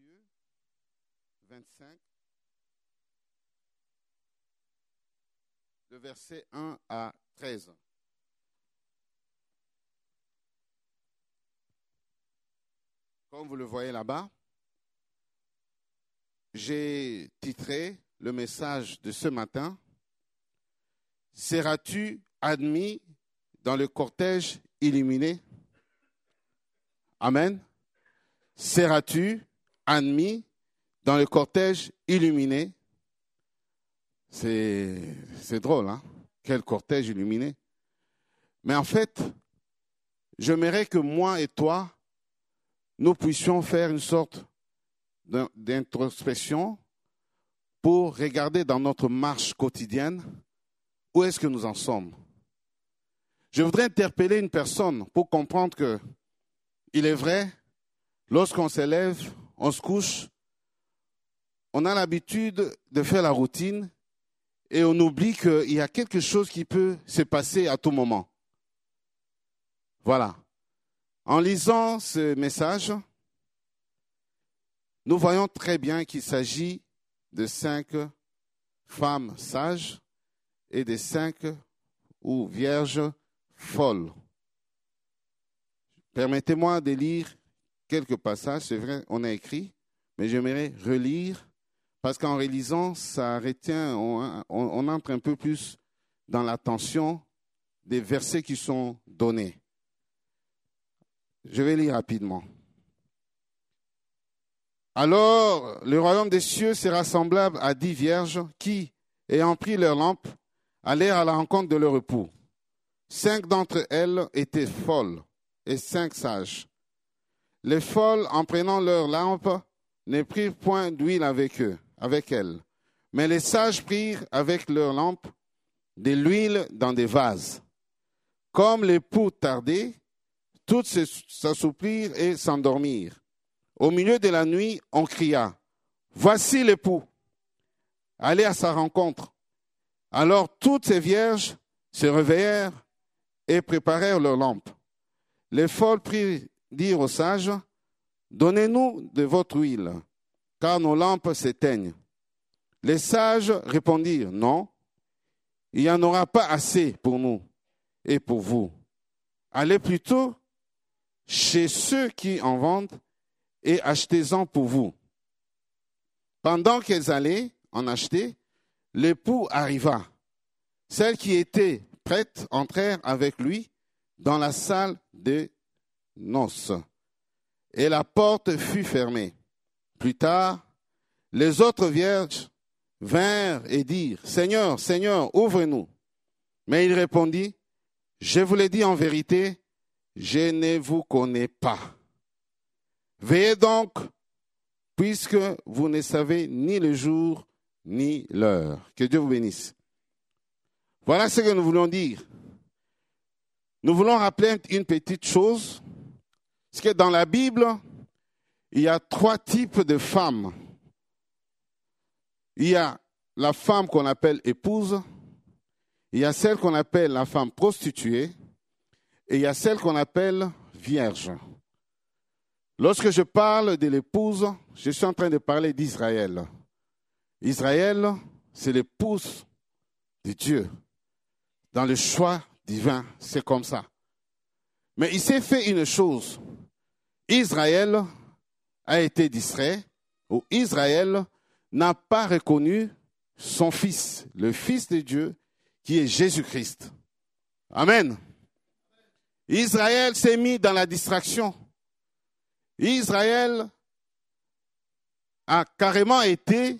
Matthieu 25, le verset 1 à 13. Comme vous le voyez là-bas, j'ai titré le message de ce matin « Seras-tu admis dans le cortège illuminé ?» Amen. Seras-tu admis dans le cortège illuminé? C'est drôle, hein? Quel cortège illuminé. Mais en fait, j'aimerais que moi et toi, nous puissions faire une sorte d'introspection pour regarder dans notre marche quotidienne où est-ce que nous en sommes. Je voudrais interpeller une personne pour comprendre que il est vrai, lorsqu'on s'élève, on se couche, on a l'habitude de faire la routine et on oublie qu'il y a quelque chose qui peut se passer à tout moment. Voilà. En lisant ce message, nous voyons très bien qu'il s'agit de 5 femmes sages et de 5 ou vierges folles. Permettez-moi de lire quelques passages. C'est vrai, on a écrit, mais j'aimerais relire parce qu'en relisant, ça retient, on entre un peu plus dans l'attention des versets qui sont donnés. Je vais lire rapidement. Alors, le royaume des cieux sera semblable à 10 vierges qui, ayant pris leurs lampes, allèrent à la rencontre de leur époux. 5 d'entre elles étaient folles et 5 sages. Les folles, en prenant leurs lampes, ne prirent point d'huile avec elles. Mais les sages prirent avec leurs lampes de l'huile dans des vases. Comme l'époux tardait, toutes s'assouplirent et s'endormirent. Au milieu de la nuit, on cria « Voici l'époux ! Allez à sa rencontre !» Alors toutes ces vierges se réveillèrent et préparèrent leurs lampes. Les folles dirent aux sages « Donnez-nous de votre huile, car nos lampes s'éteignent. » Les sages répondirent « Non, il n'y en aura pas assez pour nous et pour vous. Allez plutôt chez ceux qui en vendent et achetez-en pour vous. » Pendant qu'elles allaient en acheter, l'époux arriva. Celles qui étaient prêtes entrèrent avec lui dans la salle des noces, et la porte fut fermée. Plus tard, les autres vierges vinrent et dirent « Seigneur, Seigneur, ouvre-nous. » Mais il répondit « Je vous l'ai dit en vérité, je ne vous connais pas. Veillez donc, puisque vous ne savez ni le jour ni l'heure. » Que Dieu vous bénisse. Voilà ce que nous voulons dire. Nous voulons rappeler une petite chose, c'est que dans la Bible, il y a 3 types de femmes. Il y a la femme qu'on appelle épouse, il y a celle qu'on appelle la femme prostituée, et il y a celle qu'on appelle vierge. Lorsque je parle de l'épouse, je suis en train de parler d'Israël. Israël, c'est l'épouse de Dieu. Dans le choix divin, c'est comme ça. Mais il s'est fait une chose. Israël a été distrait, ou Israël n'a pas reconnu son fils, le Fils de Dieu, qui est Jésus-Christ. Amen. Israël s'est mis dans la distraction. Israël a carrément été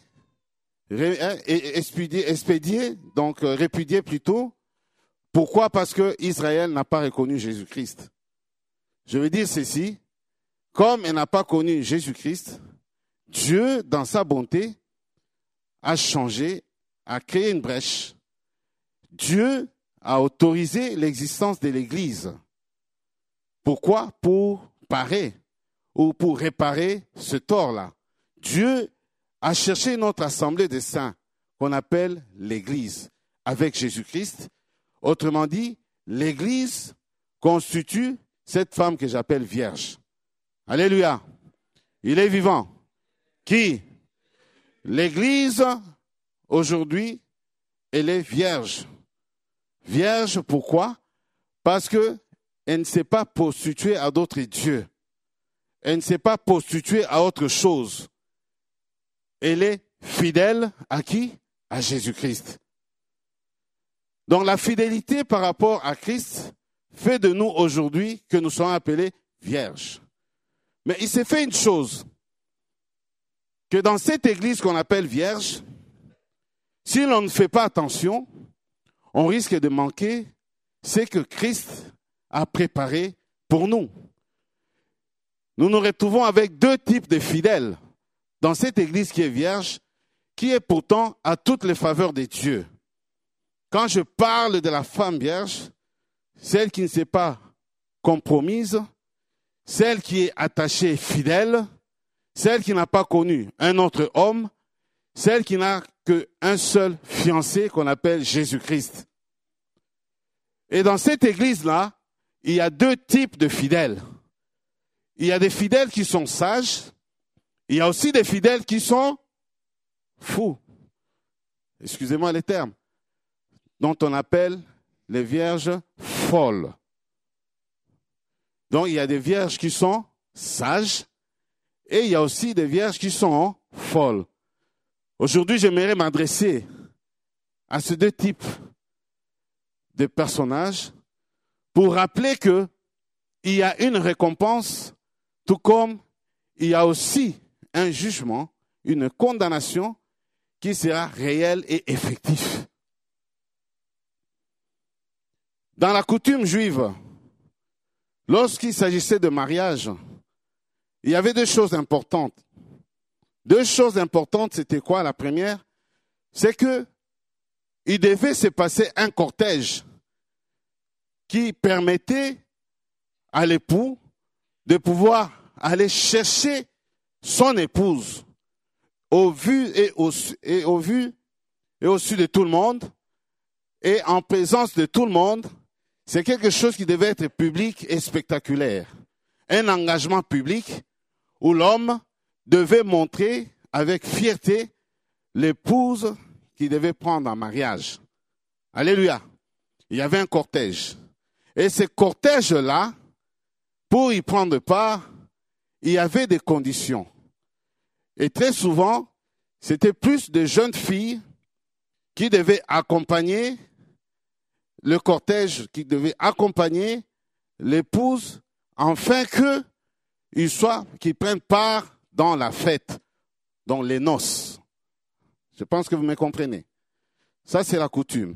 expédié, donc répudié plutôt. Pourquoi? Parce que Israël n'a pas reconnu Jésus-Christ. Je veux dire ceci, comme elle n'a pas connu Jésus-Christ, Dieu, dans sa bonté, a changé, a créé une brèche. Dieu a autorisé l'existence de l'Église. Pourquoi? Pour parer ou pour réparer ce tort-là. Dieu a cherché notre assemblée de saints qu'on appelle l'Église avec Jésus-Christ. Autrement dit, l'Église constitue cette femme que j'appelle vierge. Alléluia. Il est vivant. Qui? L'Église, aujourd'hui, elle est vierge. Vierge, pourquoi? Parce qu'elle ne s'est pas prostituée à d'autres dieux. Elle ne s'est pas prostituée à autre chose. Elle est fidèle à qui? À Jésus-Christ. Donc la fidélité par rapport à Christ fait de nous aujourd'hui que nous sommes appelés vierges. Mais il s'est fait une chose, que dans cette église qu'on appelle vierge, si l'on ne fait pas attention, on risque de manquer ce que Christ a préparé pour nous. Nous nous retrouvons avec deux types de fidèles dans cette église qui est vierge, qui est pourtant à toutes les faveurs de Dieu. Quand je parle de la femme vierge, celle qui ne s'est pas compromise, celle qui est attachée fidèle, celle qui n'a pas connu un autre homme, celle qui n'a qu'un seul fiancé qu'on appelle Jésus-Christ. Et dans cette église-là, il y a deux types de fidèles. Il y a des fidèles qui sont sages, il y a aussi des fidèles qui sont fous. Excusez-moi les termes. Dont on appelle les vierges folles. Donc il y a des vierges qui sont sages et il y a aussi des vierges qui sont folles. Aujourd'hui, j'aimerais m'adresser à ces deux types de personnages pour rappeler qu'il y a une récompense, tout comme il y a aussi un jugement, une condamnation qui sera réelle et effective. Dans la coutume juive, lorsqu'il s'agissait de mariage, il y avait deux choses importantes. Deux choses importantes, c'était quoi? La première, c'est que il devait se passer un cortège qui permettait à l'époux de pouvoir aller chercher son épouse au vu et au su de tout le monde et en présence de tout le monde. C'est quelque chose qui devait être public et spectaculaire. Un engagement public où l'homme devait montrer avec fierté l'épouse qu'il devait prendre en mariage. Alléluia. Il y avait un cortège. Et ce cortège-là, pour y prendre part, il y avait des conditions. Et très souvent, c'était plus de jeunes filles qui devaient accompagner le cortège, qui devait accompagner l'épouse, afin qu'ils prennent part dans la fête, dans les noces. Je pense que vous me comprenez. Ça, c'est la coutume.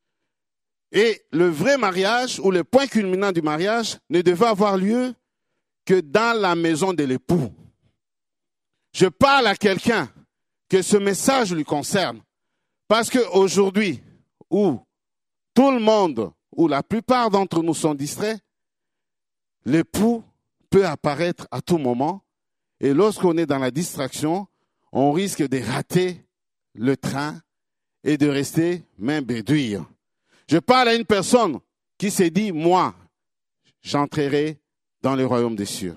Et le vrai mariage, ou le point culminant du mariage, ne devait avoir lieu que dans la maison de l'époux. Je parle à quelqu'un que ce message lui concerne, parce qu'aujourd'hui, où tout le monde, ou la plupart d'entre nous sont distraits, l'époux peut apparaître à tout moment. Et lorsqu'on est dans la distraction, on risque de rater le train et de rester main bédouille. Je parle à une personne qui s'est dit, moi, j'entrerai dans le royaume des cieux.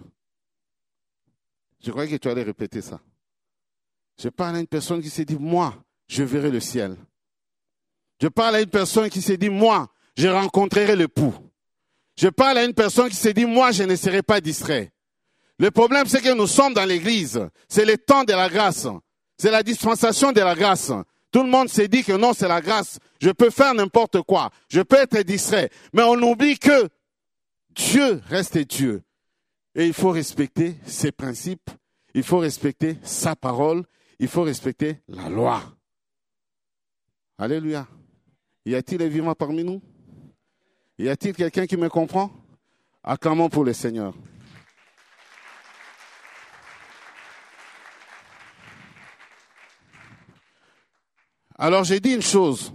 Je croyais que tu allais répéter ça. Je parle à une personne qui s'est dit, moi, je verrai le ciel. Je parle à une personne qui s'est dit, moi, je rencontrerai l'époux. Je parle à une personne qui s'est dit, moi, je ne serai pas distrait. Le problème, c'est que nous sommes dans l'église. C'est le temps de la grâce. C'est la dispensation de la grâce. Tout le monde s'est dit que non, c'est la grâce. Je peux faire n'importe quoi. Je peux être distrait. Mais on oublie que Dieu reste Dieu. Et il faut respecter ses principes. Il faut respecter sa parole. Il faut respecter la loi. Alléluia. Y a-t-il des vivants parmi nous? Y a-t-il quelqu'un qui me comprend? Acclamons pour le Seigneur. Alors j'ai dit une chose.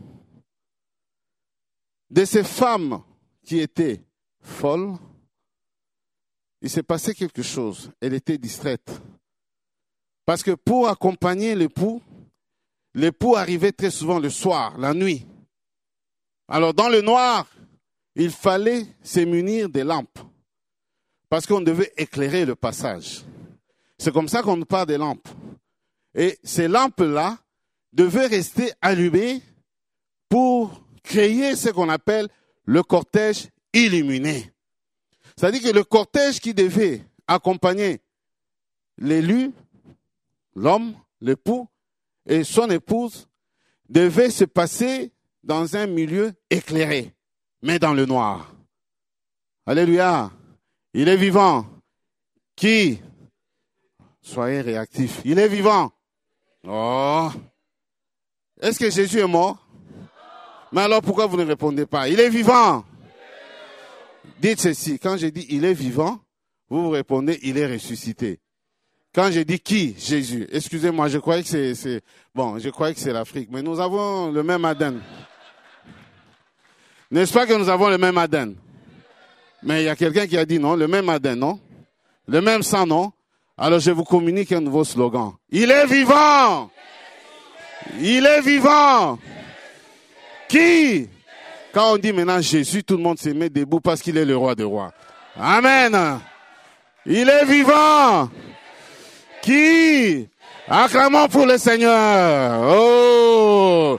De ces femmes qui étaient folles, il s'est passé quelque chose. Elle était distraite. Parce que pour accompagner l'époux arrivait très souvent le soir, la nuit. Alors dans le noir, il fallait se munir des lampes. Parce qu'on devait éclairer le passage. C'est comme ça qu'on nous parle des lampes. Et ces lampes-là devaient rester allumées pour créer ce qu'on appelle le cortège illuminé. C'est-à-dire que le cortège qui devait accompagner l'élu, l'homme, l'époux et son épouse, devait se passer dans un milieu éclairé, mais dans le noir. Alléluia. Il est vivant. Qui? Soyez réactifs. Il est vivant. Oh. Est-ce que Jésus est mort? Mais alors pourquoi vous ne répondez pas? Il est vivant. Dites ceci. Quand je dis il est vivant, vous répondez il est ressuscité. Quand je dis qui? Jésus. Excusez-moi, je croyais que je croyais que c'est l'Afrique. Mais nous avons le même Aden. N'est-ce pas que nous avons le même Aden? Mais il y a quelqu'un qui a dit non, le même Aden, non? Le même sang, non? Alors je vous communique un nouveau slogan. Il est vivant! Il est vivant! Qui? Quand on dit maintenant Jésus, tout le monde se met debout parce qu'il est le roi des rois. Amen! Il est vivant! Qui? Acclamons pour le Seigneur! Oh!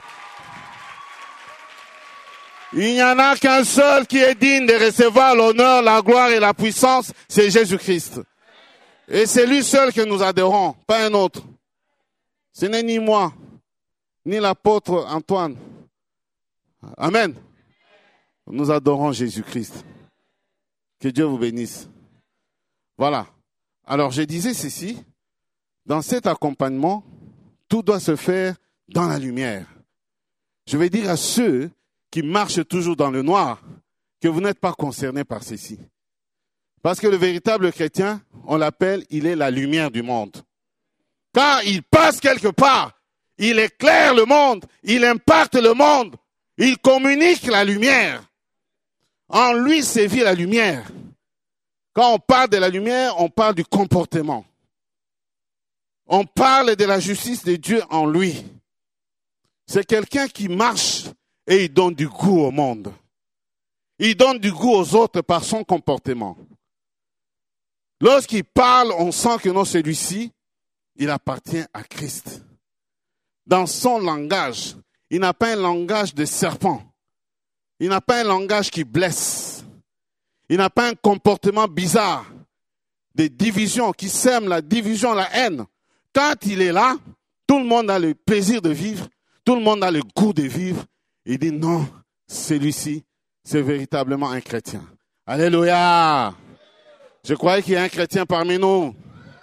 Il n'y en a qu'un seul qui est digne de recevoir l'honneur, la gloire et la puissance, c'est Jésus-Christ. Et c'est lui seul que nous adorons, pas un autre. Ce n'est ni moi, ni l'apôtre Antoine. Amen. Nous adorons Jésus-Christ. Que Dieu vous bénisse. Voilà. Alors je disais ceci, dans cet accompagnement, tout doit se faire dans la lumière. Je vais dire à ceux qui marchent toujours dans le noir que vous n'êtes pas concernés par ceci. Parce que le véritable chrétien, on l'appelle, il est la lumière du monde. Quand il passe quelque part, il éclaire le monde, il impacte le monde, il communique la lumière. En lui sévit la lumière. Quand on parle de la lumière, on parle du comportement. On parle de la justice de Dieu en lui. C'est quelqu'un qui marche et il donne du goût au monde. Il donne du goût aux autres par son comportement. Lorsqu'il parle, on sent que non, celui-ci, il appartient à Christ. Dans son langage, il n'a pas un langage de serpent. Il n'a pas un langage qui blesse. Il n'a pas un comportement bizarre, de division, qui sème la division, la haine. Quand il est là, tout le monde a le plaisir de vivre, tout le monde a le goût de vivre. Il dit non, celui-ci, c'est véritablement un chrétien. Alléluia! Je croyais qu'il y a un chrétien parmi nous.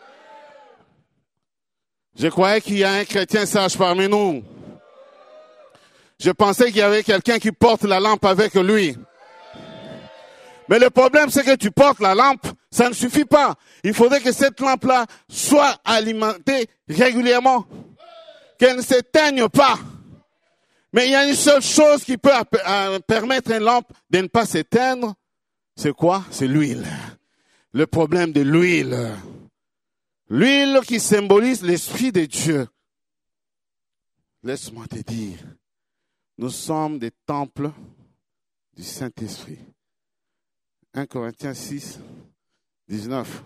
Je croyais qu'il y a un chrétien sage parmi nous. Je pensais qu'il y avait quelqu'un qui porte la lampe avec lui. Mais le problème, c'est que tu portes la lampe, ça ne suffit pas. Il faudrait que cette lampe-là soit alimentée régulièrement. Qu'elle ne s'éteigne pas. Mais il y a une seule chose qui peut permettre à une lampe de ne pas s'éteindre. C'est quoi? C'est l'huile. Le problème de l'huile. L'huile qui symbolise l'Esprit de Dieu. Laisse-moi te dire, nous sommes des temples du Saint-Esprit. 1 Corinthiens 6, 19.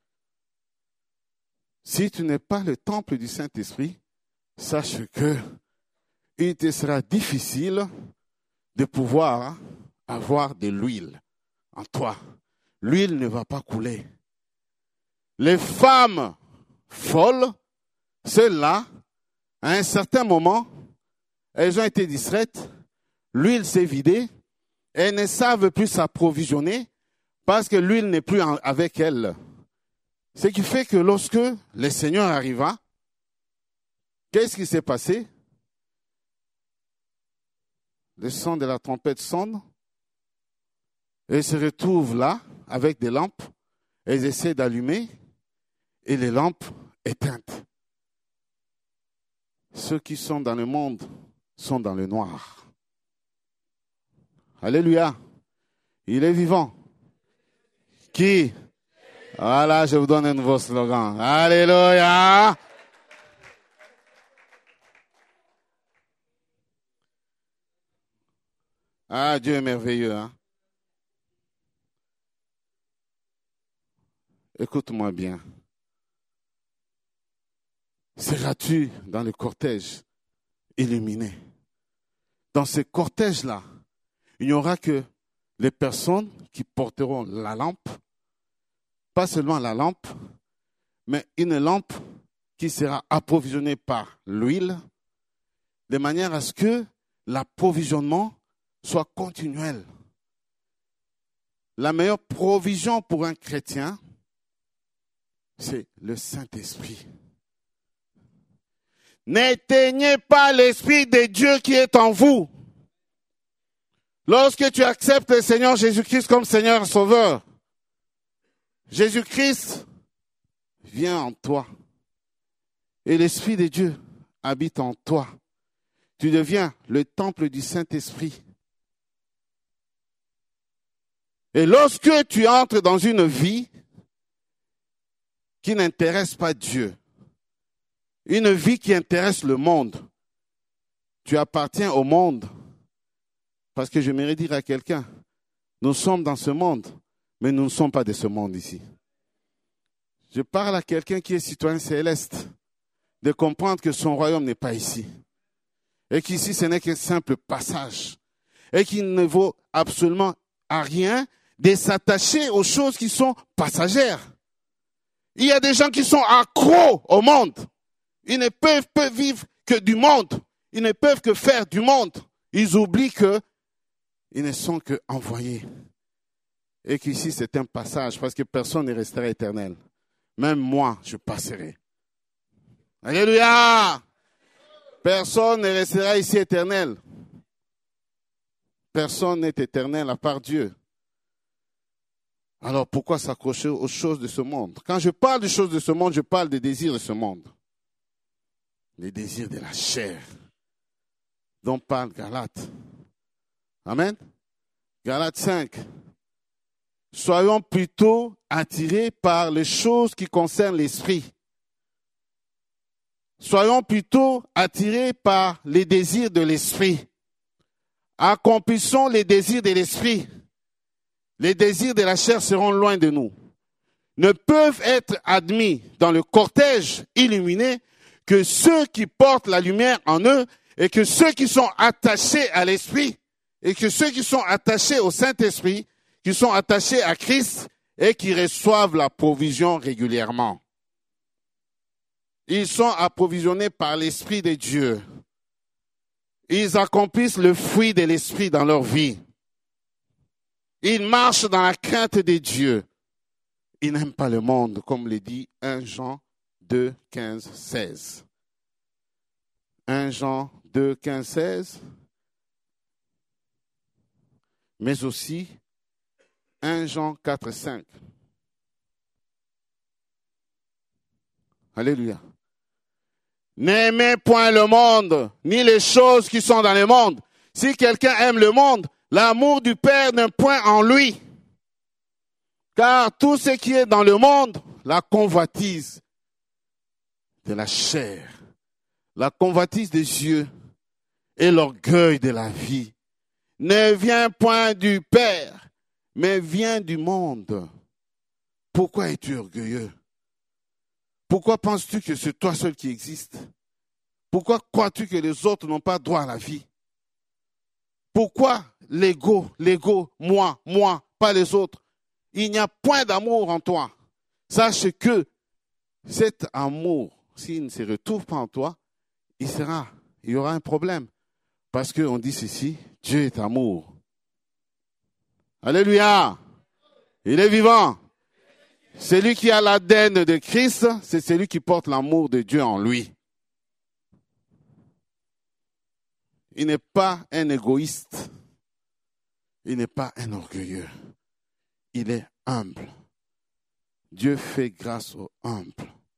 Si tu n'es pas le temple du Saint-Esprit, sache que il te sera difficile de pouvoir avoir de l'huile en toi. L'huile ne va pas couler. Les femmes folles, celles-là, à un certain moment, elles ont été distraites, l'huile s'est vidée, elles ne savent plus s'approvisionner parce que l'huile n'est plus avec elles. Ce qui fait que lorsque le Seigneur arriva, qu'est-ce qui s'est passé? Le son de la trompette sonne, et se retrouvent là avec des lampes, elles essaient d'allumer, et les lampes éteintes. Ceux qui sont dans le monde sont dans le noir. Alléluia. Il est vivant. Qui? Voilà, je vous donne un nouveau slogan. Alléluia. Ah, Dieu est merveilleux, hein? Écoute-moi bien. seras-tu dans le cortège illuminé. Dans ce cortège-là, il n'y aura que les personnes qui porteront la lampe, pas seulement la lampe, mais une lampe qui sera approvisionnée par l'huile, de manière à ce que l'approvisionnement soit continuel. La meilleure provision pour un chrétien, c'est le Saint-Esprit. N'éteignez pas l'Esprit de Dieu qui est en vous. Lorsque tu acceptes le Seigneur Jésus-Christ comme Seigneur et Sauveur, Jésus-Christ vient en toi. Et l'Esprit de Dieu habite en toi. Tu deviens le temple du Saint-Esprit. Et lorsque tu entres dans une vie qui n'intéresse pas Dieu, une vie qui intéresse le monde, tu appartiens au monde. Parce que j'aimerais dire à quelqu'un, nous sommes dans ce monde, mais nous ne sommes pas de ce monde ici. Je parle à quelqu'un qui est citoyen céleste, de comprendre que son royaume n'est pas ici. Et qu'ici, ce n'est qu'un simple passage. Et qu'il ne vaut absolument à rien de s'attacher aux choses qui sont passagères. Il y a des gens qui sont accros au monde. Ils ne peuvent vivre que du monde. Ils ne peuvent que faire du monde. Ils oublient qu'ils ne sont qu'envoyés. Et qu'ici, c'est un passage, parce que personne ne restera éternel. Même moi, je passerai. Alléluia! Personne ne restera ici éternel. Personne n'est éternel à part Dieu. Alors pourquoi s'accrocher aux choses de ce monde? Quand je parle des choses de ce monde, je parle des désirs de ce monde. Les désirs de la chair, dont parle Galates. Amen. Galates 5. Soyons plutôt attirés par les choses qui concernent l'esprit. Soyons plutôt attirés par les désirs de l'esprit. Accomplissons les désirs de l'esprit. Les désirs de la chair seront loin de nous. Ne peuvent être admis dans le cortège illuminé que ceux qui portent la lumière en eux et que ceux qui sont attachés à l'esprit et que ceux qui sont attachés au Saint-Esprit, qui sont attachés à Christ et qui reçoivent la provision régulièrement. Ils sont approvisionnés par l'Esprit de Dieu. Ils accomplissent le fruit de l'Esprit dans leur vie. Ils marchent dans la crainte de Dieu. Ils n'aiment pas le monde, comme le dit 1 Jean 2, 15, 16. 1 Jean 2, 15, 16. Mais aussi 1 Jean 4, 5. Alléluia. N'aimez point le monde, ni les choses qui sont dans le monde. Si quelqu'un aime le monde, l'amour du Père n'est point en lui. Car tout ce qui est dans le monde, la convoitise de la chair, la convoitise des yeux et l'orgueil de la vie, ne vient point du Père, mais vient du monde. Pourquoi es-tu orgueilleux? Pourquoi penses-tu que c'est toi seul qui existe? Pourquoi crois-tu que les autres n'ont pas droit à la vie? Pourquoi l'ego, moi, pas les autres? Il n'y a point d'amour en toi. Sache que cet amour, s'il ne se retrouve pas en toi, il y aura un problème. Parce qu'on dit ceci, Dieu est amour. Alléluia! Il est vivant. Celui qui a l'ADN de Christ, c'est celui qui porte l'amour de Dieu en lui. Il n'est pas un égoïste. Il n'est pas un orgueilleux. Il est humble. Dieu fait grâce aux humbles.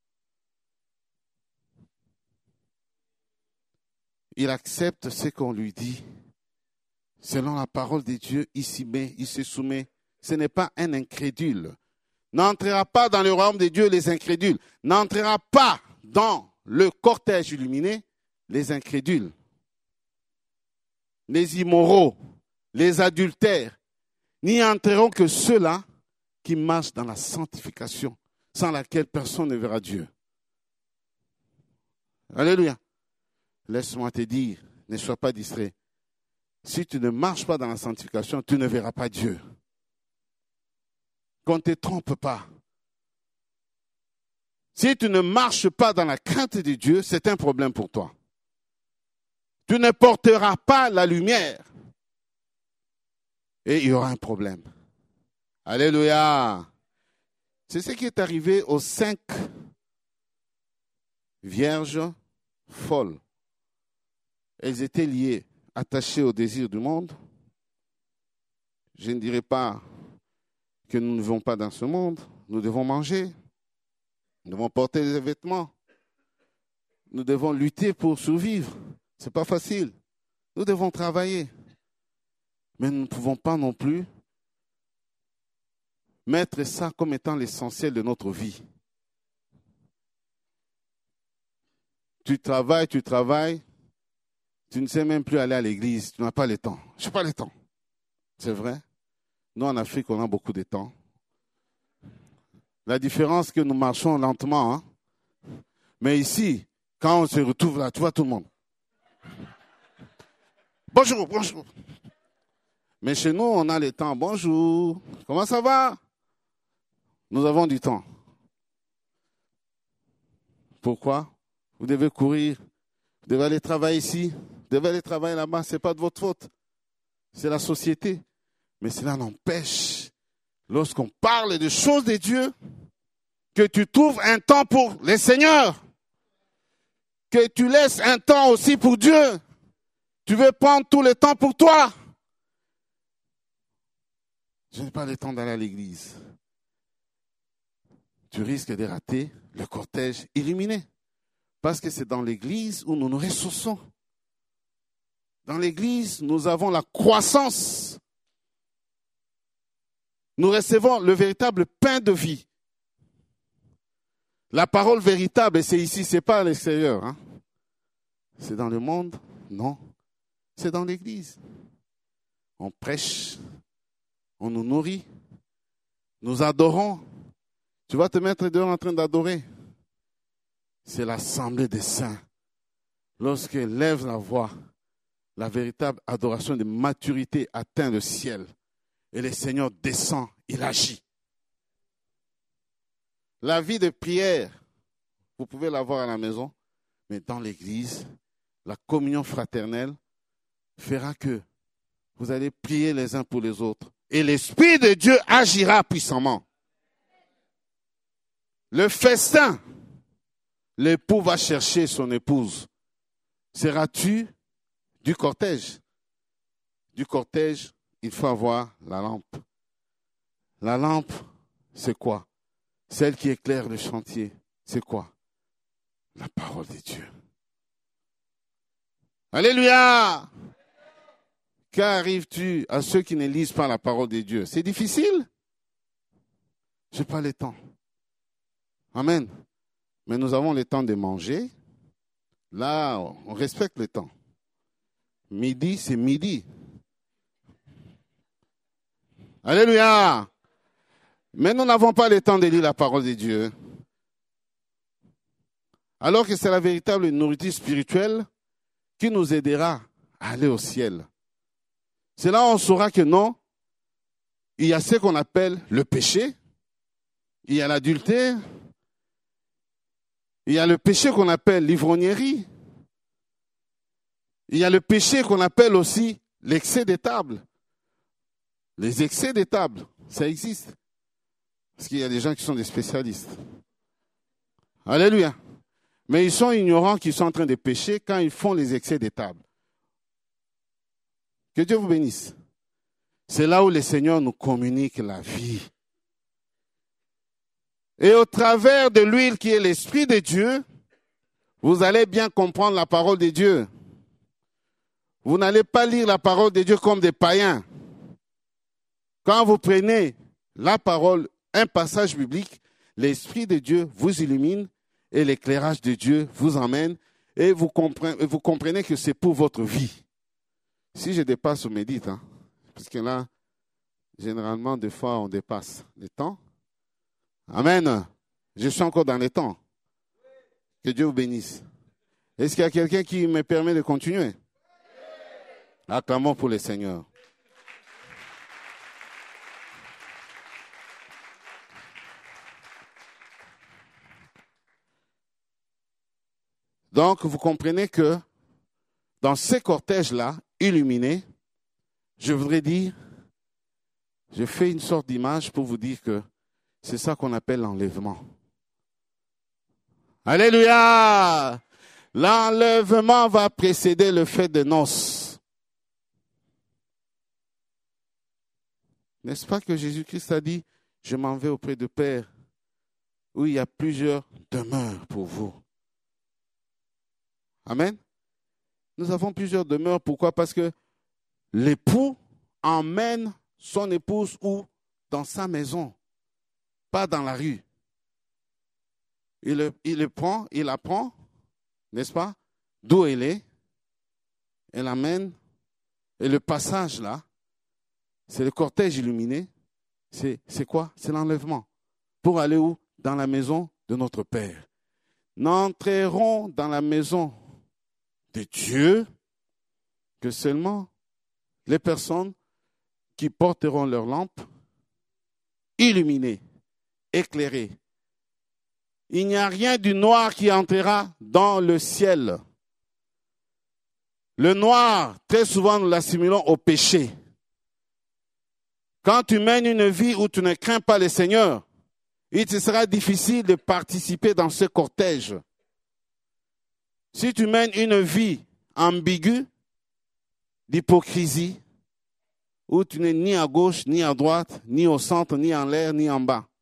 Il accepte ce qu'on lui dit. Selon la parole de Dieu, il s'y met, il se soumet. Ce n'est pas un incrédule. N'entrera pas dans le royaume de Dieu les incrédules. N'entrera pas dans le cortège illuminé les incrédules, les immoraux, les adultères. N'y entreront que ceux-là qui marchent dans la sanctification, sans laquelle personne ne verra Dieu. Alléluia. Laisse-moi te dire, ne sois pas distrait. Si tu ne marches pas dans la sanctification, tu ne verras pas Dieu. Qu'on ne te trompe pas. Si tu ne marches pas dans la crainte de Dieu, c'est un problème pour toi. Tu ne porteras pas la lumière. Et il y aura un problème. Alléluia. C'est ce qui est arrivé aux 5 vierges folles. Elles étaient liées, attachées au désir du monde. Je ne dirais pas que nous ne vivons pas dans ce monde. Nous devons manger. Nous devons porter des vêtements. Nous devons lutter pour survivre. Ce n'est pas facile. Nous devons travailler. Mais nous ne pouvons pas non plus mettre ça comme étant l'essentiel de notre vie. Tu travailles, tu ne sais même plus aller à l'église, tu n'as pas le temps. Je n'ai pas le temps. C'est vrai. Nous, en Afrique, on a beaucoup de temps. La différence, c'est que nous marchons lentement. Hein? Mais ici, quand on se retrouve là, tu vois tout le monde. Bonjour, bonjour. Mais chez nous, on a le temps. Bonjour. Comment ça va? Nous avons du temps. Pourquoi? Vous devez courir. Vous devez aller travailler ici. Vous devez aller travailler là-bas. Ce n'est pas de votre faute. C'est la société. Mais cela n'empêche, lorsqu'on parle des choses de Dieu, que tu trouves un temps pour les seigneurs. Que tu laisses un temps aussi pour Dieu. Tu veux prendre tout le temps pour toi. Je n'ai pas le temps d'aller à l'église. Tu risques de rater le cortège illuminé. Parce que c'est dans l'église où nous nous ressourçons. Dans l'église, nous avons la croissance. Nous recevons le véritable pain de vie. La parole véritable, c'est ici, ce n'est pas à l'extérieur. Hein? C'est dans le monde? Non. C'est dans l'église. On prêche. On nous nourrit. Nous adorons. Tu vas te mettre dehors en train d'adorer. C'est l'assemblée des saints. Lorsqu'elle lève la voix, la véritable adoration de maturité atteint le ciel. Et le Seigneur descend, il agit. La vie de prière, vous pouvez l'avoir à la maison, mais dans l'église, la communion fraternelle fera que vous allez prier les uns pour les autres. Et l'Esprit de Dieu agira puissamment. Le festin, l'époux va chercher son épouse. Seras-tu du cortège? Du cortège, il faut avoir la lampe. La lampe, c'est quoi? Celle qui éclaire le chantier, c'est quoi? La parole de Dieu. Alléluia! Qu'arrives-tu à ceux qui ne lisent pas la parole de Dieu? C'est difficile? Je n'ai pas le temps. Amen. Mais nous avons le temps de manger. Là, on respecte le temps. Midi, c'est midi. Alléluia. Mais nous n'avons pas le temps de lire la parole de Dieu. Alors que c'est la véritable nourriture spirituelle qui nous aidera à aller au ciel. C'est là où on saura que non, il y a ce qu'on appelle le péché, il y a l'adultère, il y a le péché qu'on appelle l'ivrognerie, il y a le péché qu'on appelle aussi l'excès des tables. Les excès des tables, ça existe. Parce qu'il y a des gens qui sont des spécialistes. Alléluia. Mais ils sont ignorants qu'ils sont en train de pécher quand ils font les excès des tables. Que Dieu vous bénisse. C'est là où le Seigneur nous communique la vie. Et au travers de l'huile qui est l'Esprit de Dieu, vous allez bien comprendre la parole de Dieu. Vous n'allez pas lire la parole de Dieu comme des païens. Quand vous prenez la parole, un passage biblique, l'Esprit de Dieu vous illumine et l'éclairage de Dieu vous emmène et vous comprenez que c'est pour votre vie. Si je dépasse, vous me dites, hein, parce que là, généralement, des fois, on dépasse le temps. Amen. Je suis encore dans le temps. Que Dieu vous bénisse. Est-ce qu'il y a quelqu'un qui me permet de continuer? Acclamons pour le Seigneur. Donc, vous comprenez que dans ces cortèges-là, illuminés, je voudrais dire, je fais une sorte d'image pour vous dire que c'est ça qu'on appelle l'enlèvement. Alléluia! L'enlèvement va précéder le fête de noces. N'est-ce pas que Jésus-Christ a dit, je m'en vais auprès du Père, où il y a plusieurs demeures pour vous. Amen. Nous avons plusieurs demeures. Pourquoi? Parce que l'époux emmène son épouse où? Dans sa maison, pas dans la rue. Il la prend, n'est-ce pas? D'où elle est. Elle l'amène. Et le passage là, c'est le cortège illuminé. C'est quoi? C'est l'enlèvement. Pour aller où? Dans la maison de notre Père. N'entreront dans la maison de Dieu que seulement les personnes qui porteront leurs lampes illuminées, éclairées. Il n'y a rien du noir qui entrera dans le ciel. Le noir, très souvent, nous l'assimilons au péché. Quand tu mènes une vie où tu ne crains pas le Seigneur, il te sera difficile de participer dans ce cortège. Si tu mènes une vie ambiguë, d'hypocrisie, où tu n'es ni à gauche, ni à droite, ni au centre, ni en l'air, ni en bas.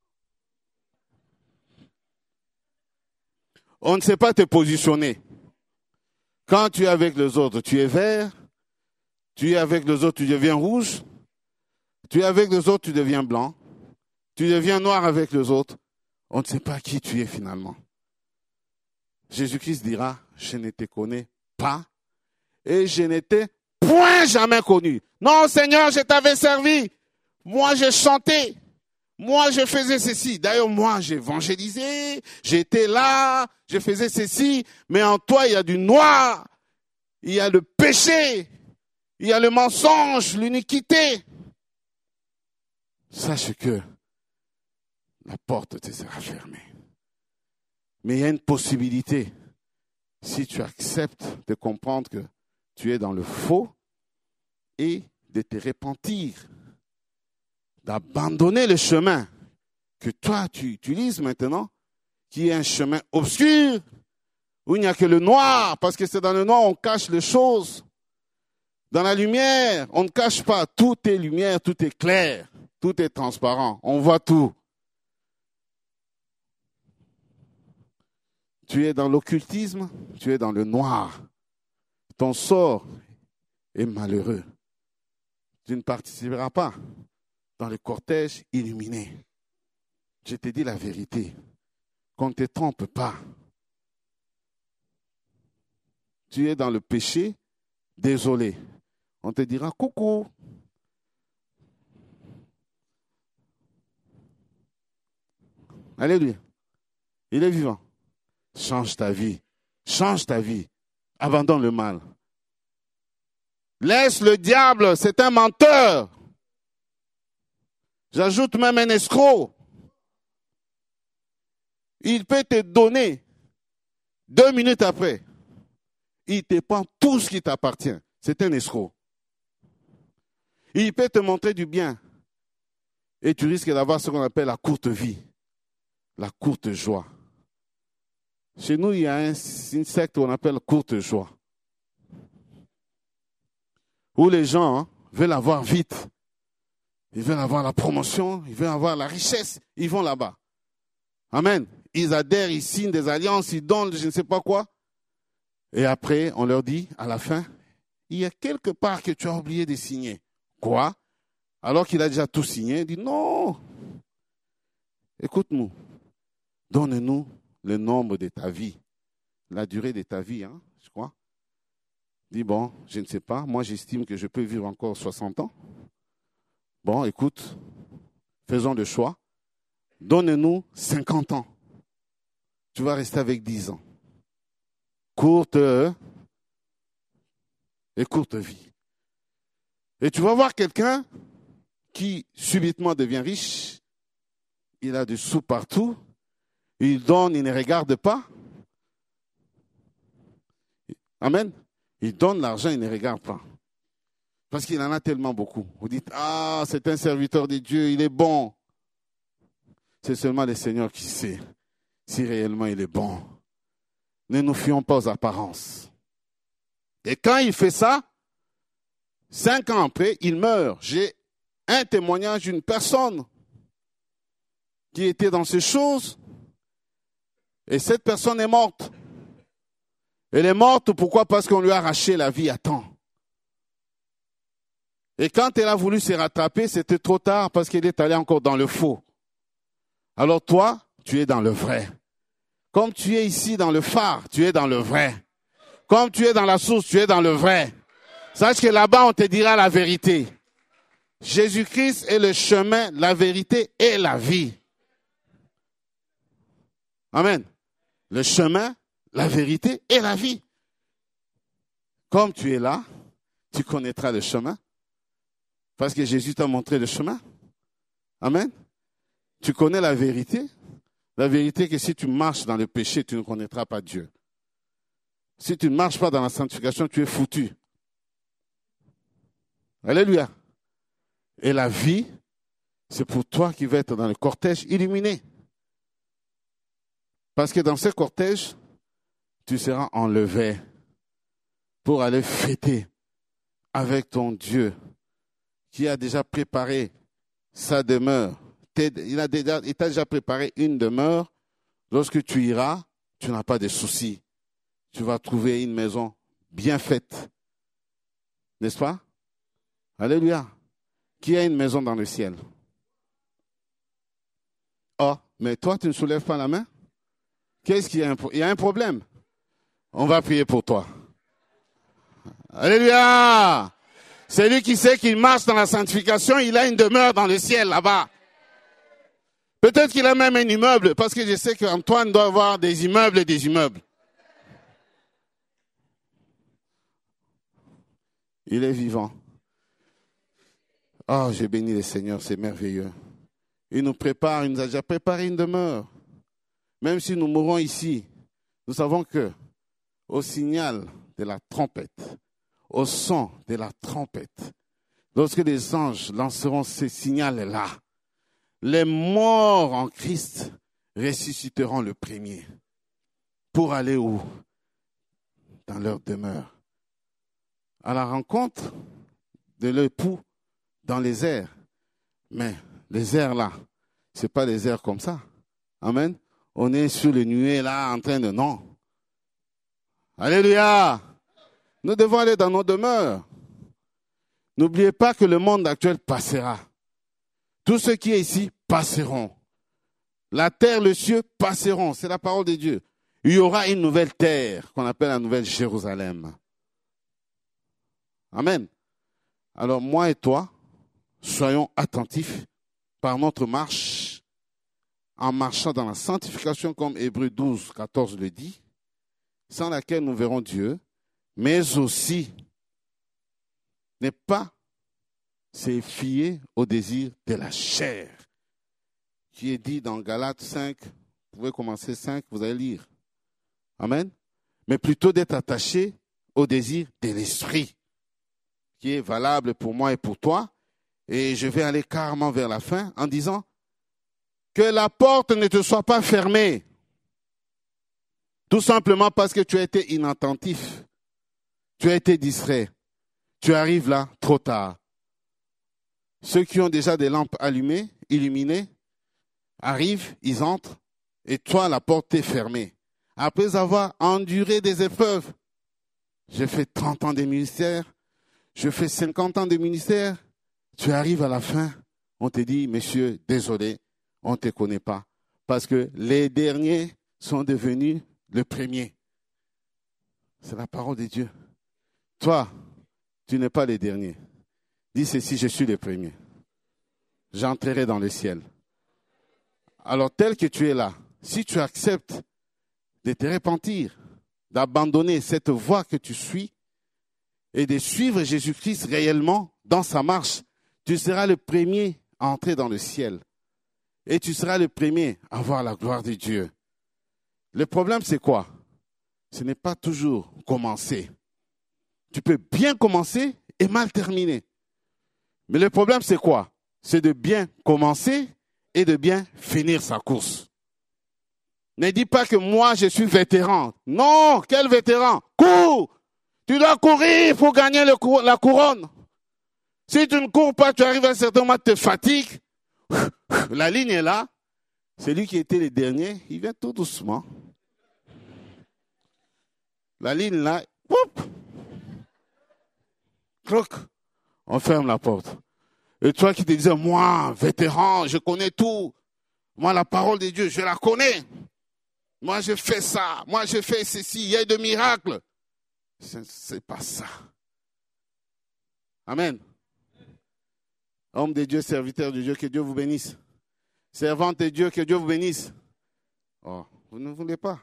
On ne sait pas te positionner. Quand tu es avec les autres, tu es vert. Tu es avec les autres, tu deviens rouge. Tu es avec les autres, tu deviens blanc. Tu deviens noir avec les autres. On ne sait pas qui tu es finalement. Jésus-Christ dira, je ne te connais pas et je n'étais point jamais connu. Non, Seigneur, je t'avais servi. Moi, j'ai chanté. Moi, je faisais ceci. D'ailleurs, moi, j'évangélisais. J'étais là. Je faisais ceci. Mais en toi, il y a du noir. Il y a le péché. Il y a le mensonge, l'iniquité. Sache que la porte te sera fermée. Mais il y a une possibilité. Si tu acceptes de comprendre que tu es dans le faux et de te repentir, d'abandonner le chemin que toi tu utilises maintenant, qui est un chemin obscur, où il n'y a que le noir, parce que c'est dans le noir on cache les choses. Dans la lumière, on ne cache pas. Tout est lumière, tout est clair, tout est transparent. On voit tout. Tu es dans l'occultisme, tu es dans le noir. Ton sort est malheureux. Tu ne participeras pas dans le cortège illuminé. Je te dis la vérité. Qu'on ne te trompe pas. Tu es dans le péché, désolé. On te dira coucou. Alléluia. Il est vivant. Change ta vie. Change ta vie. Abandonne le mal. Laisse le diable, c'est un menteur. J'ajoute même un escroc. Il peut te donner 2 minutes après. Il te prend tout ce qui t'appartient. C'est un escroc. Il peut te montrer du bien. Et tu risques d'avoir ce qu'on appelle la courte vie. La courte joie. Chez nous, il y a une secte qu'on appelle courte joie. Où les gens veulent avoir vite. Ils veulent avoir la promotion, ils veulent avoir la richesse. Ils vont là-bas. Amen. Ils adhèrent, ils signent des alliances, ils donnent je ne sais pas quoi. Et après, on leur dit, à la fin, il y a quelque part que tu as oublié de signer. Quoi? Alors qu'il a déjà tout signé, il dit non. Écoute-nous. Donne-nous le nombre de ta vie. La durée de ta vie, je crois. Dis bon, je ne sais pas. Moi, j'estime que je peux vivre encore 60 ans. Bon, écoute, faisons le choix. Donne-nous 50 ans. Tu vas rester avec 10 ans. courte vie. Et tu vas voir quelqu'un qui subitement devient riche, il a du sous partout, il donne, il ne regarde pas. Amen. Il donne l'argent, il ne regarde pas. Parce qu'il en a tellement beaucoup. Vous dites, ah, c'est un serviteur de Dieu, il est bon. C'est seulement le Seigneur qui sait si réellement il est bon. Ne nous fions pas aux apparences. Et quand il fait ça, 5 ans après, il meurt. J'ai un témoignage d'une personne qui était dans ces choses et cette personne est morte. Elle est morte, pourquoi? Parce qu'on lui a arraché la vie à temps. Et quand elle a voulu se rattraper, c'était trop tard parce qu'elle est allée encore dans le faux. Alors toi, tu es dans le vrai. Comme tu es ici dans le phare, tu es dans le vrai. Comme tu es dans la source, tu es dans le vrai. Sache que là-bas, on te dira la vérité. Jésus-Christ est le chemin, la vérité et la vie. Amen. Le chemin, la vérité et la vie. Comme tu es là, tu connaîtras le chemin. Parce que Jésus t'a montré le chemin. Amen. Tu connais la vérité. La vérité que si tu marches dans le péché, tu ne connaîtras pas Dieu. Si tu ne marches pas dans la sanctification, tu es foutu. Alléluia. Et la vie, c'est pour toi qui vas être dans le cortège illuminé. Parce que dans ce cortège, tu seras enlevé pour aller fêter avec ton Dieu qui a déjà préparé sa demeure. Il t'a déjà préparé une demeure. Lorsque tu iras, tu n'as pas de soucis. Tu vas trouver une maison bien faite. N'est-ce pas? Alléluia. Qui a une maison dans le ciel? Oh, mais toi, tu ne soulèves pas la main? Qu'est-ce qu'il y a? Il y a un problème. On va prier pour toi. Alléluia. Celui qui sait qu'il marche dans la sanctification, il a une demeure dans le ciel là-bas. Peut-être qu'il a même un immeuble, parce que je sais qu'Antoine doit avoir des immeubles et des immeubles. Il est vivant. Oh, j'ai béni le Seigneur, c'est merveilleux. Il nous prépare, il nous a déjà préparé une demeure. Même si nous mourons ici, nous savons que au signal de la trompette, au son de la trompette, lorsque les anges lanceront ce signal-là, les morts en Christ ressusciteront le premier. Pour aller où? Dans leur demeure. À la rencontre de l'époux dans les airs. Mais les airs là, ce n'est pas des airs comme ça. Amen. On est sur les nuées là en train de... Non. Alléluia. Nous devons aller dans nos demeures. N'oubliez pas que le monde actuel passera. Tout ce qui est ici passeront. La terre, le ciel passeront. C'est la parole de Dieu. Il y aura une nouvelle terre qu'on appelle la nouvelle Jérusalem. Amen. Alors moi et toi, soyons attentifs par notre marche, en marchant dans la sanctification comme Hébreux 12, 14 le dit, sans laquelle nous verrons Dieu, mais aussi ne pas se fier au désir de la chair, qui est dit dans Galates 5, vous pouvez commencer 5, vous allez lire. Amen. Mais plutôt d'être attaché au désir de l'esprit, qui est valable pour moi et pour toi. Et je vais aller carrément vers la fin en disant que la porte ne te soit pas fermée. Tout simplement parce que tu as été inattentif. Tu as été distrait. Tu arrives là trop tard. Ceux qui ont déjà des lampes allumées, illuminées, arrivent, ils entrent, et toi, la porte est fermée. Après avoir enduré des épreuves, j'ai fait 30 ans de ministère, je fais 50 ans de ministère, tu arrives à la fin, on te dit, monsieur, désolé, on ne te connaît pas, parce que les derniers sont devenus le premier. C'est la parole de Dieu. Toi, tu n'es pas le dernier. Dis ceci, je suis le premier. J'entrerai dans le ciel. Alors, tel que tu es là, si tu acceptes de te repentir, d'abandonner cette voie que tu suis et de suivre Jésus-Christ réellement dans sa marche, tu seras le premier à entrer dans le ciel. Et tu seras le premier à voir la gloire de Dieu. Le problème, c'est quoi? Ce n'est pas toujours commencer. Tu peux bien commencer et mal terminer. Mais le problème, c'est quoi? C'est de bien commencer et de bien finir sa course. Ne dis pas que moi, je suis vétéran. Non, quel vétéran? Cours! Tu dois courir pour gagner la couronne. Si tu ne cours pas, tu arrives à un certain moment, tu te fatigues. La ligne est là. Celui qui était le dernier, il vient tout doucement. La ligne là, poup, croc, on ferme la porte. Et toi qui te disais, moi, vétéran, je connais tout. Moi, la parole de Dieu, je la connais. Moi, je fais ça. Moi, je fais ceci. Il y a de miracles. C'est pas ça. Amen. Homme de Dieu, serviteur de Dieu, que Dieu vous bénisse. Servante de Dieu, que Dieu vous bénisse. Oh, vous ne voulez pas.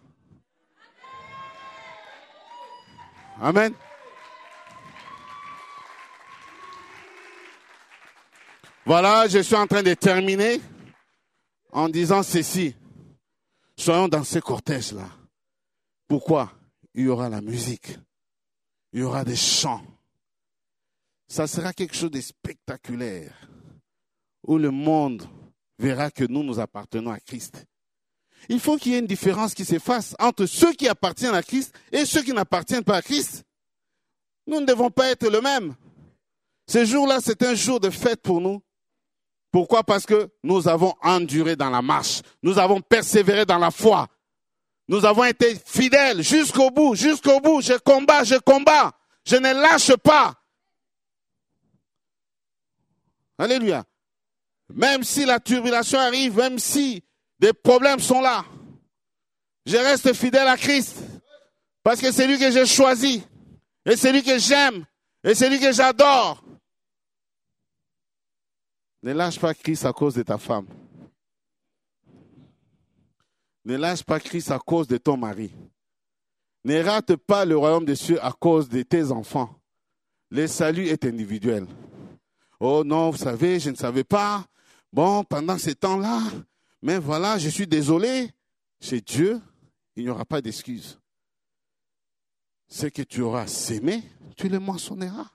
Amen. Voilà, je suis en train de terminer en disant ceci. Soyons dans ce cortège-là. Pourquoi? Il y aura la musique. Il y aura des chants. Ça sera quelque chose de spectaculaire où le monde verra que nous appartenons à Christ. Il faut qu'il y ait une différence qui se fasse entre ceux qui appartiennent à Christ et ceux qui n'appartiennent pas à Christ. Nous ne devons pas être le même. Ce jour-là, c'est un jour de fête pour nous. Pourquoi? Parce que nous avons enduré dans la marche. Nous avons persévéré dans la foi. Nous avons été fidèles jusqu'au bout, jusqu'au bout. Je combats. Je ne lâche pas. Alléluia. Même si la tribulation arrive, même si des problèmes sont là, je reste fidèle à Christ. Parce que c'est lui que j'ai choisi. Et c'est lui que j'aime. Et c'est lui que j'adore. Ne lâche pas Christ à cause de ta femme. Ne lâche pas Christ à cause de ton mari. Ne rate pas le royaume des cieux à cause de tes enfants. Le salut est individuel. Oh non, vous savez, je ne savais pas. Bon, pendant ces temps-là, mais voilà, je suis désolé. Chez Dieu, il n'y aura pas d'excuse. Ce que tu auras sémé, tu le moissonneras.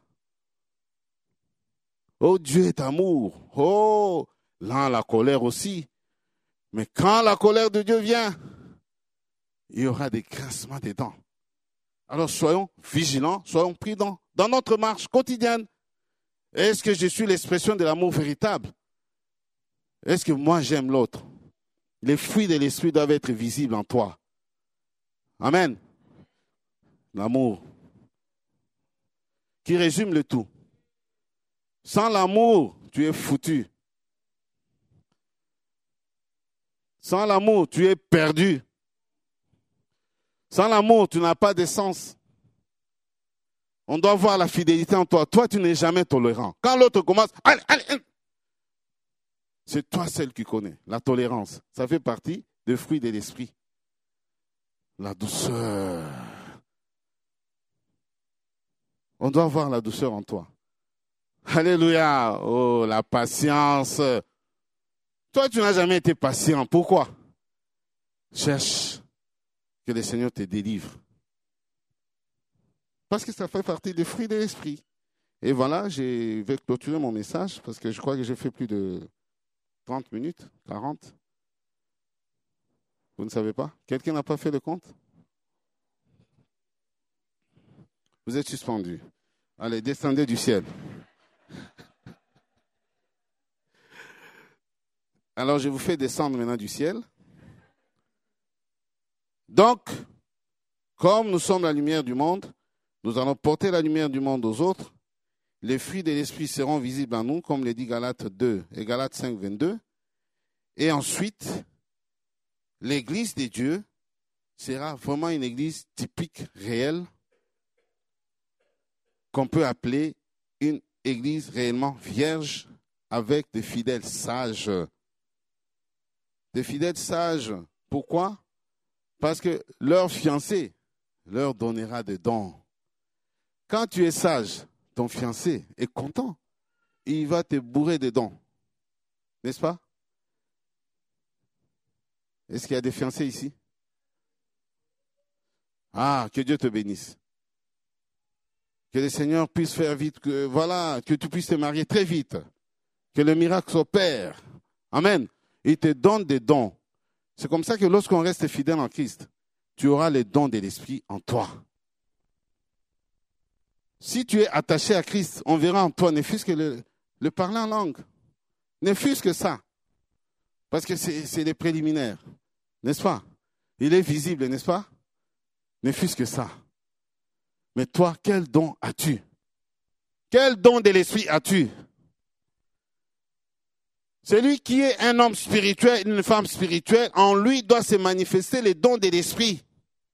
Oh, Dieu est amour. Oh, là, la colère aussi. Mais quand la colère de Dieu vient, il y aura des grincements des dents. Alors soyons vigilants, soyons prudents dans notre marche quotidienne. Est-ce que je suis l'expression de l'amour véritable? Est-ce que moi j'aime l'autre? Les fruits de l'esprit doivent être visibles en toi. Amen. L'amour qui résume le tout. Sans l'amour, tu es foutu. Sans l'amour, tu es perdu. Sans l'amour, tu n'as pas d'essence. On doit voir la fidélité en toi. Toi, tu n'es jamais tolérant. Quand l'autre commence, allez. C'est toi celle qui connais. La tolérance, ça fait partie des fruits de l'esprit. La douceur. On doit voir la douceur en toi. Alléluia. Oh, la patience. Toi, tu n'as jamais été patient. Pourquoi? Cherche que le Seigneur te délivre. Parce que ça fait partie des fruits de l'esprit. Et voilà, je vais clôturer mon message parce que je crois que j'ai fait plus de 30 minutes, 40. Vous ne savez pas? Quelqu'un n'a pas fait le compte? Vous êtes suspendu. Allez, descendez du ciel. Alors, je vous fais descendre maintenant du ciel. Donc, comme nous sommes la lumière du monde, nous allons porter la lumière du monde aux autres. Les fruits de l'esprit seront visibles en nous, comme le dit Galates 2 et Galates 5, 22. Et ensuite, l'église de Dieu sera vraiment une église typique, réelle, qu'on peut appeler une église réellement vierge, avec des fidèles sages. Des fidèles sages. Pourquoi? Parce que leurs fiancés, leur donnera des dons. Quand tu es sage, ton fiancé est content. Il va te bourrer de dons. N'est-ce pas? Est-ce qu'il y a des fiancés ici? Ah, que Dieu te bénisse. Que le Seigneur puisse faire vite, que tu puisses te marier très vite. Que le miracle s'opère. Amen. Il te donne des dons. C'est comme ça que lorsqu'on reste fidèle en Christ, tu auras les dons de l'Esprit en toi. Si tu es attaché à Christ, on verra en toi, ne fût-ce que le parler en langue. Ne fût-ce que ça. Parce que c'est les préliminaires. N'est-ce pas? Il est visible, n'est-ce pas? Ne fût-ce que ça. Mais toi, quel don as-tu? Quel don de l'Esprit as-tu? Celui qui est un homme spirituel, une femme spirituelle, en lui doit se manifester les dons de l'Esprit.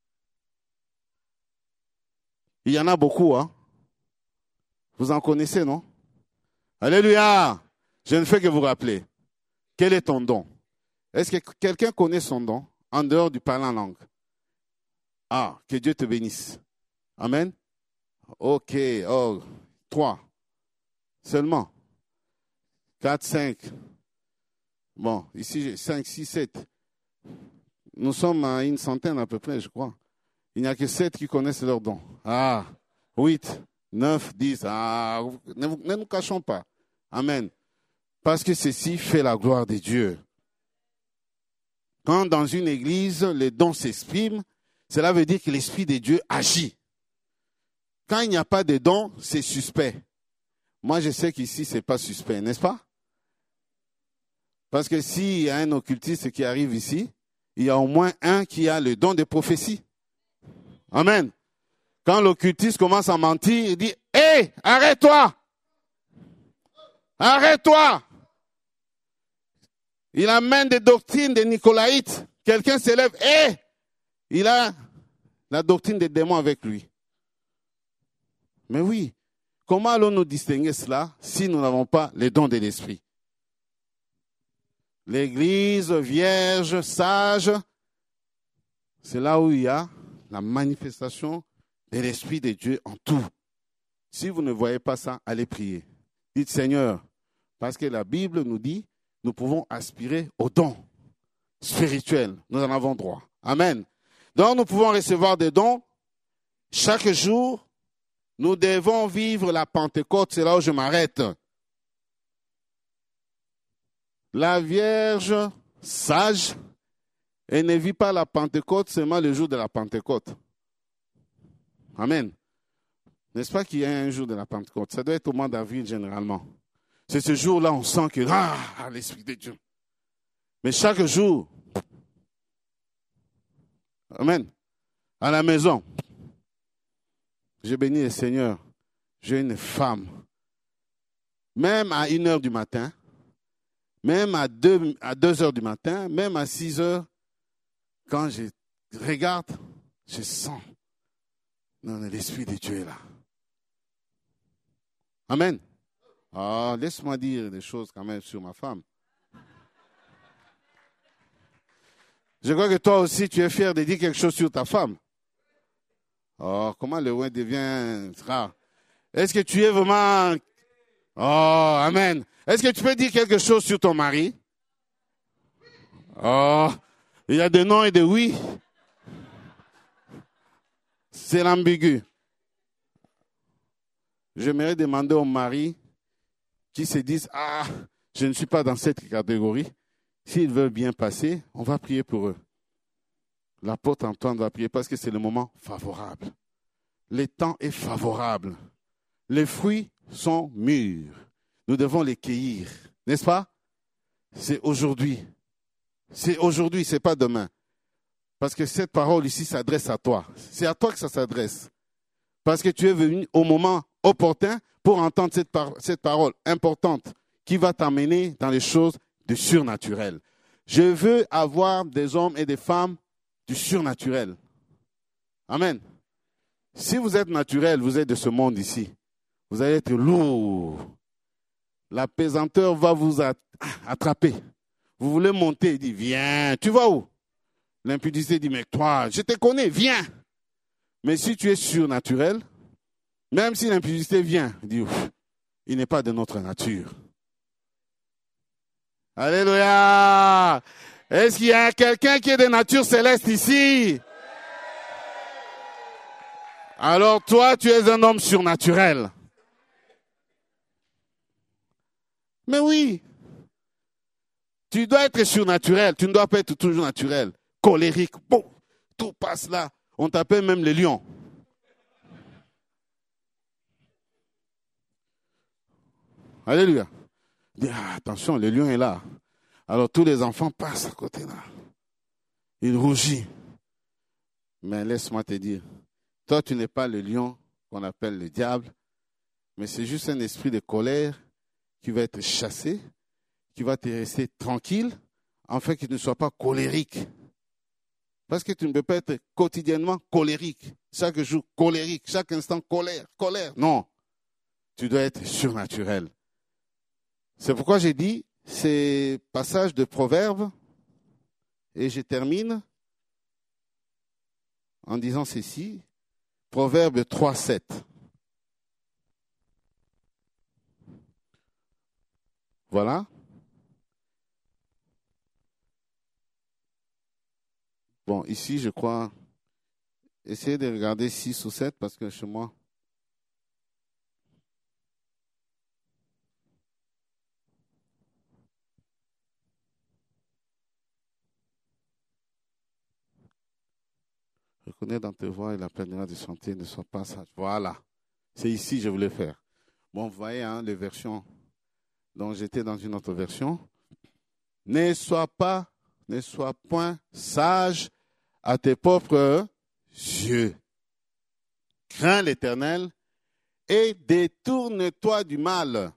Il y en a beaucoup, hein? Vous en connaissez, non? Alléluia! Je ne fais que vous rappeler. Quel est ton don? Est-ce que quelqu'un connaît son don en dehors du parler en langue? Ah, que Dieu te bénisse. Amen. Ok, 3. Seulement. 4, 5. Bon, ici, 5, 6, 7. Nous sommes à une centaine à peu près, je crois. Il n'y a que 7 qui connaissent leur don. Ah, 8, 9, 10. Ah, ne nous cachons pas. Amen. Parce que ceci fait la gloire de Dieu. Quand dans une église, les dons s'expriment, cela veut dire que l'Esprit de Dieu agit. Quand il n'y a pas de dons, c'est suspect. Moi, je sais qu'ici, ce n'est pas suspect, n'est-ce pas? Parce que s'il y a un occultiste qui arrive ici, il y a au moins un qui a le don de prophétie. Amen. Quand l'occultiste commence à mentir, il dit « Hé, arrête-toi! Arrête-toi !» Il amène des doctrines des Nicolaïtes. Quelqu'un s'élève « Hé !» Il a la doctrine des démons avec lui. Mais oui, comment allons-nous distinguer cela si nous n'avons pas les dons de l'Esprit? L'Église vierge, sage, c'est là où il y a la manifestation de l'Esprit de Dieu en tout. Si vous ne voyez pas ça, allez prier. Dites Seigneur, parce que la Bible nous dit, nous pouvons aspirer aux dons spirituels. Nous en avons droit. Amen. Donc nous pouvons recevoir des dons chaque jour. Nous devons vivre la Pentecôte, c'est là où je m'arrête. La Vierge sage, elle ne vit pas la Pentecôte seulement le jour de la Pentecôte. Amen. N'est-ce pas qu'il y a un jour de la Pentecôte? Ça doit être au mois d'avril généralement. C'est ce jour-là on sent que l'Esprit de Dieu. Mais chaque jour, amen, à la maison, je bénis le Seigneur. J'ai une femme. Même à 1h du matin, même à 2h du matin, même à 6h, quand je regarde, je sens. Non, l'Esprit de Dieu est là. Amen. Ah, laisse-moi dire des choses quand même sur ma femme. Je crois que toi aussi, tu es fier de dire quelque chose sur ta femme. Oh, comment le loin devient rare. Est-ce que tu es vraiment... Oh, amen. Est-ce que tu peux dire quelque chose sur ton mari? Oh, il y a des non et des oui. C'est l'ambigu. J'aimerais demander aux maris qui se disent, je ne suis pas dans cette catégorie. S'ils veulent bien passer, on va prier pour eux. L'apôtre Antoine va prier parce que c'est le moment favorable. Le temps est favorable. Les fruits sont mûrs. Nous devons les cueillir. N'est-ce pas? C'est aujourd'hui. C'est aujourd'hui, c'est pas demain. Parce que cette parole ici s'adresse à toi. C'est à toi que ça s'adresse. Parce que tu es venu au moment opportun pour entendre cette parole importante qui va t'amener dans les choses du surnaturel. Je veux avoir des hommes et des femmes du surnaturel. Amen. Si vous êtes naturel, vous êtes de ce monde ici. Vous allez être lourd. La pesanteur va vous attraper. Vous voulez monter, il dit, viens. Tu vas où? L'impudicité dit, mais toi, je te connais, viens. Mais si tu es surnaturel, même si l'impudicité vient, dis, il n'est pas de notre nature. Alléluia! Est-ce qu'il y a quelqu'un qui est de nature céleste ici? Alors toi, tu es un homme surnaturel. Mais oui, tu dois être surnaturel, tu ne dois pas être toujours naturel. Colérique, bon, tout passe là. On t'appelle même les lions. Alléluia. Dis, attention, le lion est là. Alors tous les enfants passent à côté là. Il rougit. Mais laisse-moi te dire, toi tu n'es pas le lion qu'on appelle le diable, mais c'est juste un esprit de colère qui va être chassé, qui va te rester tranquille, afin que tu ne sois pas colérique. Parce que tu ne peux pas être quotidiennement colérique. Chaque jour colérique, chaque instant colère. Non, tu dois être surnaturel. C'est pourquoi j'ai dit ces passages de Proverbes, et je termine en disant ceci, Proverbes 3:7. Voilà. Bon, ici, je crois, essayez de regarder 6 ou 7 parce que chez moi, reconnais dans tes voies et la pleine de santé, ne sois pas sage. Voilà. C'est ici que je voulais faire. Bon, vous voyez, les versions dont j'étais dans une autre version. Ne sois point sage à tes propres yeux. Crains l'Éternel et détourne-toi du mal.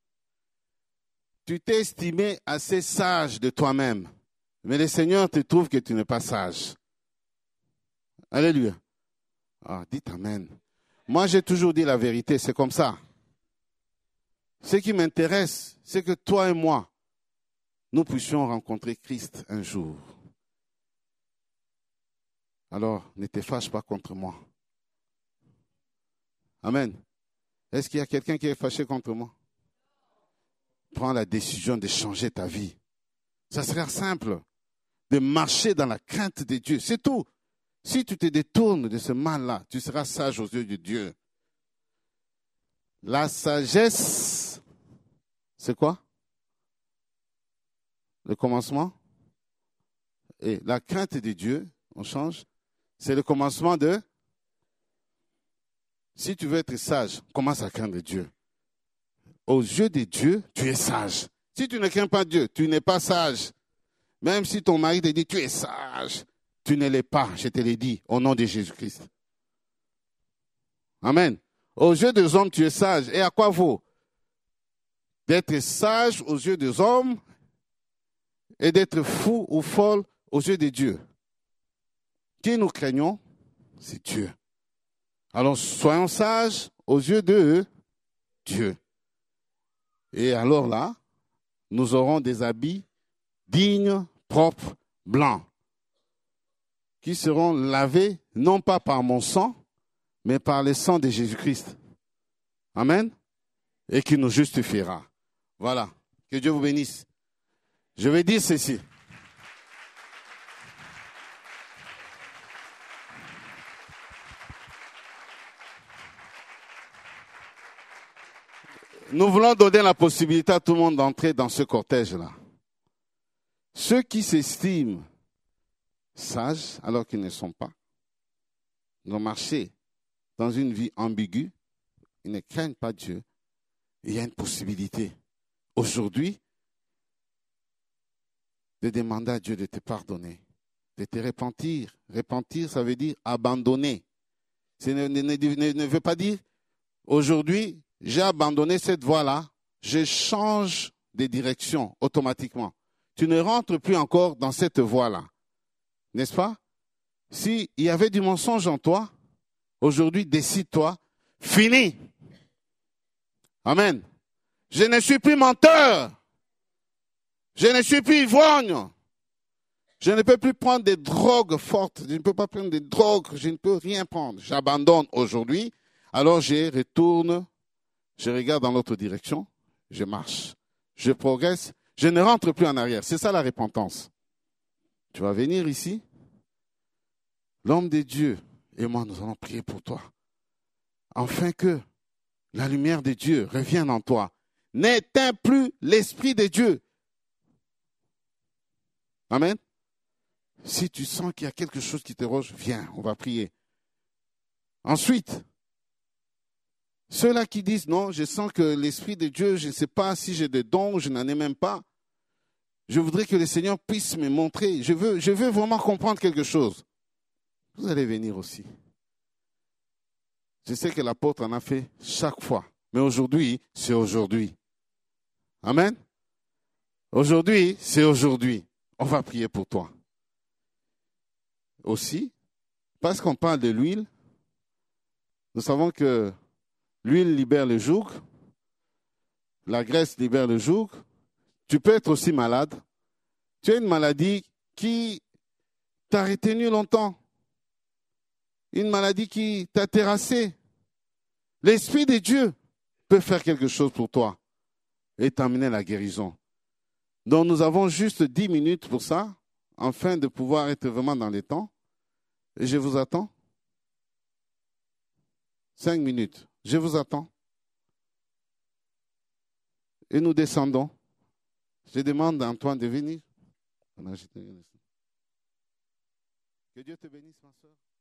Tu t'es estimé assez sage de toi-même, mais le Seigneur te trouve que tu n'es pas sage. Alléluia. Dites Amen. Moi, j'ai toujours dit la vérité, c'est comme ça. Ce qui m'intéresse, c'est que toi et moi, nous puissions rencontrer Christ un jour. Alors, ne te fâche pas contre moi. Amen. Est-ce qu'il y a quelqu'un qui est fâché contre moi? Prends la décision de changer ta vie. Ça serait simple, de marcher dans la crainte de Dieu. C'est tout. Si tu te détournes de ce mal-là, tu seras sage aux yeux de Dieu. La sagesse, c'est quoi? Le commencement. Et la crainte de Dieu, on change, c'est le commencement de... Si tu veux être sage, commence à craindre Dieu. Aux yeux de Dieu, tu es sage. Si tu ne crains pas Dieu, tu n'es pas sage. Même si ton mari te dit, tu es sage, tu ne l'es pas, je te l'ai dit, au nom de Jésus-Christ. Amen. Aux yeux des hommes, tu es sage. Et à quoi vaut d'être sage aux yeux des hommes et d'être fou ou folle aux yeux de Dieu? Qui nous craignons? C'est Dieu. Alors, soyons sages aux yeux de Dieu. Et alors là, nous aurons des habits dignes, propres, blancs, qui seront lavés, non pas par mon sang, mais par le sang de Jésus-Christ. Amen. Et qui nous justifiera. Voilà. Que Dieu vous bénisse. Je vais dire ceci. Nous voulons donner la possibilité à tout le monde d'entrer dans ce cortège-là. Ceux qui s'estiment sages alors qu'ils ne sont pas, vont marcher dans une vie ambiguë, ils ne craignent pas Dieu. Il y a une possibilité aujourd'hui de demander à Dieu de te pardonner, de te repentir. Repentir, ça veut dire abandonner. Ça ne veut pas dire aujourd'hui, j'ai abandonné cette voie-là, je change de direction automatiquement. Tu ne rentres plus encore dans cette voie-là. N'est-ce pas? S'il y avait du mensonge en toi, aujourd'hui, décide-toi, fini. Amen. Je ne suis plus menteur. Je ne suis plus ivrogne. Je ne peux plus prendre des drogues fortes. Je ne peux pas prendre des drogues. Je ne peux rien prendre. J'abandonne aujourd'hui. Alors je retourne. Je regarde dans l'autre direction. Je marche. Je progresse. Je ne rentre plus en arrière. C'est ça la repentance. Tu vas venir ici. L'homme de Dieu et moi, nous allons prier pour toi. Afin que la lumière de Dieu revienne en toi. N'éteins plus l'Esprit de Dieu. Amen. Si tu sens qu'il y a quelque chose qui te roge, viens, on va prier. Ensuite, ceux-là qui disent non, je sens que l'Esprit de Dieu, je ne sais pas si j'ai des dons, je n'en ai même pas. Je voudrais que le Seigneur puisse me montrer. Je veux vraiment comprendre quelque chose. Vous allez venir aussi. Je sais que l'apôtre en a fait chaque fois. Mais aujourd'hui, c'est aujourd'hui. Amen. Aujourd'hui, c'est aujourd'hui. On va prier pour toi. Aussi, parce qu'on parle de l'huile, nous savons que l'huile libère le joug, la graisse libère le joug. Tu peux être aussi malade. Tu as une maladie qui t'a retenu longtemps. Une maladie qui t'a terrassé. L'Esprit de Dieu peut faire quelque chose pour toi et t'amener la guérison. Donc nous avons juste 10 minutes pour ça, afin de pouvoir être vraiment dans les temps. Et je vous attends. 5 minutes. Je vous attends. Et nous descendons. Je demande à Antoine de venir. Que Dieu te bénisse, ma soeur.